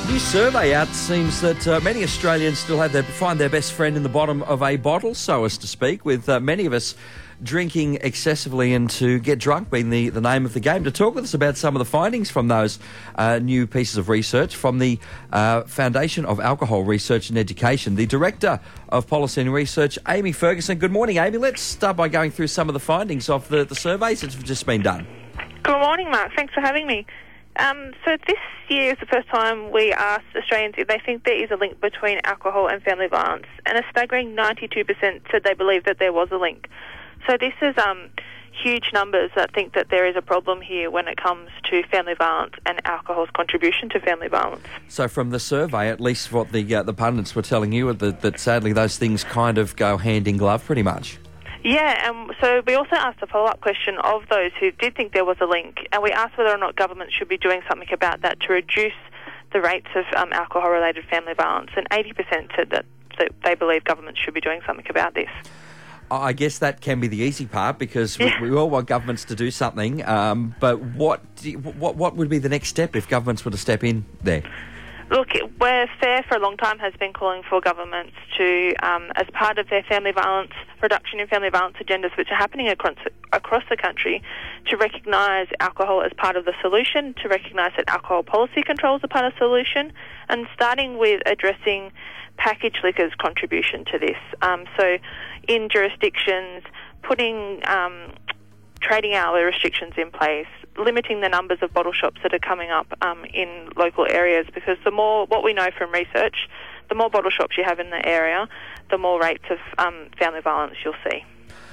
new survey out seems that many Australians still find their best friend in the bottom of a bottle, so as to speak, with many of us drinking excessively and to get drunk being the name of the game. To talk with us about some of the findings from those new pieces of research from the Foundation of Alcohol Research and Education, the Director of Policy and Research, Amy Ferguson. Good morning, Amy. Let's start by going through some of the findings of the surveys that have just been done. Good morning, Mark. Thanks for having me. So this year is the first time we asked Australians if they think there is a link between alcohol and family violence, and a staggering 92% said they believe that there was a link. So this is huge numbers that think that there is a problem here when it comes to family violence and alcohol's contribution to family violence. So from the survey, at least what the pundits were telling you, that sadly those things kind of go hand in glove pretty much. Yeah, and so we also asked a follow-up question of those who did think there was a link, and we asked whether or not government should be doing something about that to reduce the rates of alcohol-related family violence, and 80% said that they believe government should be doing something about this. I guess that can be the easy part because we all want governments to do something, but what would be the next step if governments were to step in there? Look, where FARE for a long time has been calling for governments to, as part of their family violence, reduction in family violence agendas which are happening across the country, to recognise alcohol as part of the solution, to recognise that alcohol policy controls are part of the solution, and starting with addressing packaged liquor's contribution to this. So in jurisdictions, putting trading hour restrictions in place, limiting the numbers of bottle shops that are coming up in local areas, because what we know from research, the more bottle shops you have in the area, the more rates of family violence you'll see.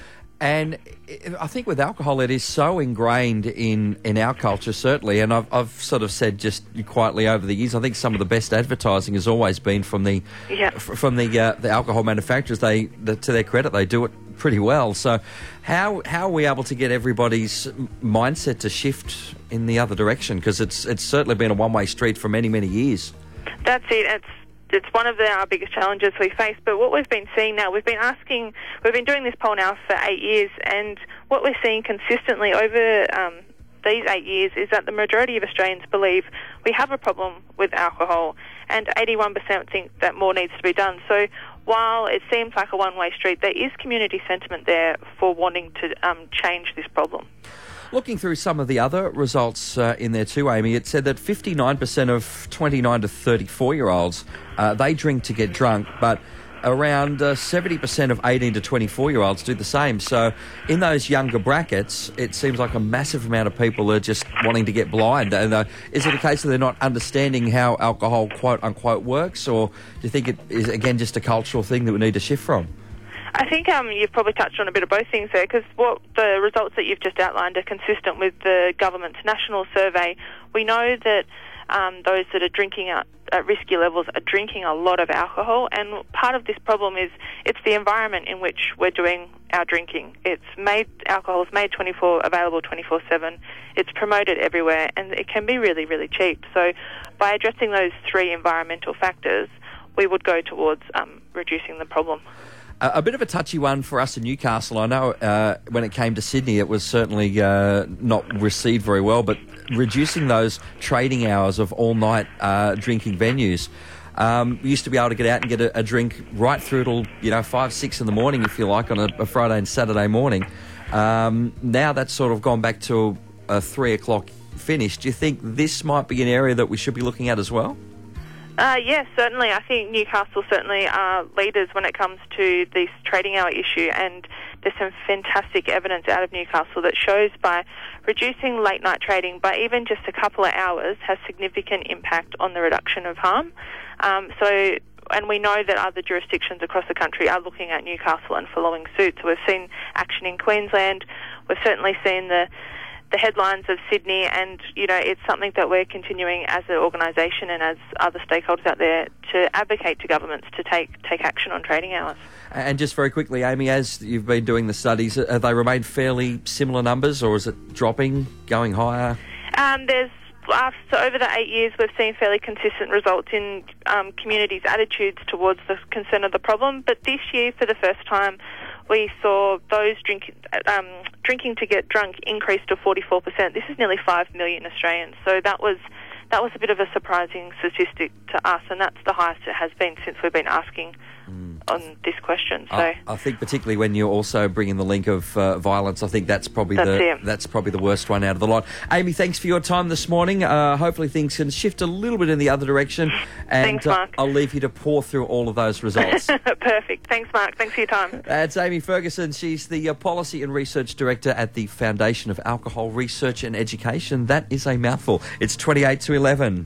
And I think with alcohol, it is so ingrained in our culture, certainly, and I've sort of said just quietly over the years, I think some of the best advertising has always been from the alcohol manufacturers. To their credit, they do it pretty well. So how are we able to get everybody's mindset to shift in the other direction? Because it's certainly been a one-way street for many, many years. That's it. It's one of our biggest challenges we face. But what we've been seeing now, we've been doing this poll now for 8 years, and what we're seeing consistently over these 8 years is that the majority of Australians believe we have a problem with alcohol, and 81% think that more needs to be done. So while it seems like a one-way street, there is community sentiment there for wanting to change this problem. Looking through some of the other results in there too, Amy, it said that 59% of 29 to 34-year-olds, they drink to get drunk, but around 70% of 18 to 24-year-olds do the same. So in those younger brackets, it seems like a massive amount of people are just wanting to get blind. And is it a case that they're not understanding how alcohol, quote-unquote, works, or do you think it is, again, just a cultural thing that we need to shift from? I think you've probably touched on a bit of both things there, because what the results that you've just outlined are consistent with the government's national survey. We know that those that are drinking at risky levels are drinking a lot of alcohol, and part of this problem is it's the environment in which we're doing our drinking. Alcohol is made available 24/7. It's promoted everywhere, and it can be really, really cheap. So by addressing those three environmental factors, we would go towards reducing the problem. A bit of a touchy one for us in Newcastle. I know when it came to Sydney, it was certainly not received very well, but reducing those trading hours of all-night drinking venues. We used to be able to get out and get a drink right through till 5, 6 in the morning, if you like, on a Friday and Saturday morning. Now that's sort of gone back to a 3 o'clock finish. Do you think this might be an area that we should be looking at as well? Yes, certainly. I think Newcastle certainly are leaders when it comes to this trading hour issue, and there's some fantastic evidence out of Newcastle that shows by reducing late night trading by even just a couple of hours has significant impact on the reduction of harm. And we know that other jurisdictions across the country are looking at Newcastle and following suit. So we've seen action in Queensland. We've certainly seen the headlines of Sydney, and it's something that we're continuing as an organisation and as other stakeholders out there to advocate to governments to take action on trading hours. And just very quickly, Amy, as you've been doing the studies, have they remained fairly similar numbers, or is it dropping, going higher? So over the 8 years, we've seen fairly consistent results in communities' attitudes towards the concern of the problem. But this year, for the first time, we saw those drinking to get drunk increase to 44%. This is nearly 5 million Australians. So that was that was a bit of a surprising statistic to us, and that's the highest it has been since we've been asking on this question. So I think particularly when you also bring in the link of violence, I think that's probably the worst one out of the lot. Amy, thanks for your time this morning. Hopefully things can shift a little bit in the other direction, and thanks, Mark. I'll leave you to pour through all of those results. Perfect. Thanks, Mark. Thanks for your time. That's Amy Ferguson. She's the Policy and Research Director at the Foundation of Alcohol Research and Education. That is a mouthful. It's 28 to 11.